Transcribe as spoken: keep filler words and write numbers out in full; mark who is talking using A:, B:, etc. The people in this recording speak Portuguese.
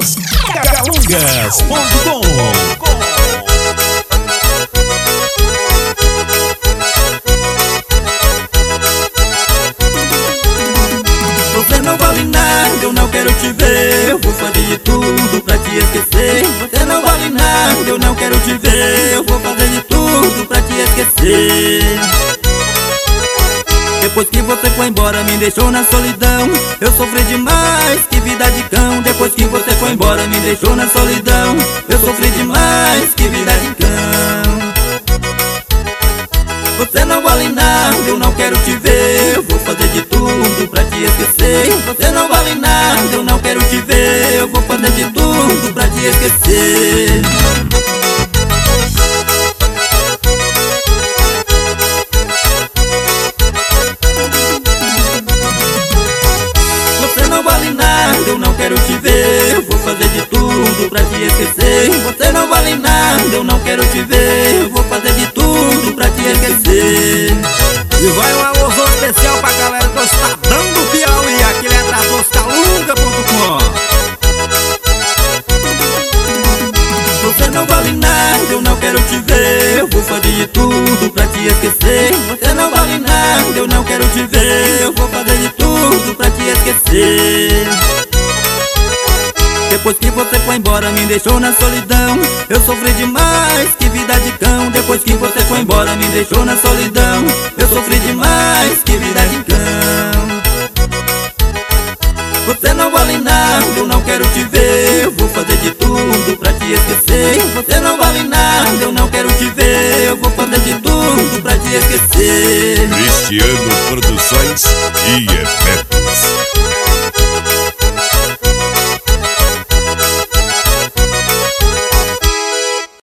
A: Produções Calungas ponto com.
B: Você não vale nada, eu não quero te ver. Eu vou fazer de tudo pra te esquecer. Você não vale nada, eu não quero te ver. Eu vou fazer de tudo pra te esquecer. Depois que você foi embora, me deixou na solidão. Eu sofri demais, que vida de cão. Depois que você foi embora, me deixou na solidão. Eu sofri demais, que vida de cão. Você não vale nada, eu não quero te ver. Eu vou fazer de tudo pra te esquecer. Você não vale nada, eu não quero te ver. Eu vou fazer de tudo pra te esquecer. Você não vale nada, eu não quero te ver. Eu vou fazer de tudo pra te esquecer. Você não vale nada, eu não quero te ver. Eu vou fazer de tudo pra te esquecer.
C: E vai um alôzão especial pra galera do Estadão do Piauí. Aqui é Traduz Calunga ponto com.
B: Você não vale nada, eu não quero te ver. Eu vou fazer de tudo pra te esquecer. Você não vale nada, eu não quero te ver. Eu vou fazer de tudo pra te esquecer. Depois que você foi embora, me deixou na solidão. Eu sofri demais, que vida de cão. Depois que você foi embora, me deixou na solidão. Eu sofri demais, que vida de cão. Você não vale nada, eu não quero te ver. Eu vou fazer de tudo pra te esquecer. Você não vale nada, eu não quero te ver. Eu vou fazer de tudo pra te esquecer.
A: Cristiano Produções e Efeto.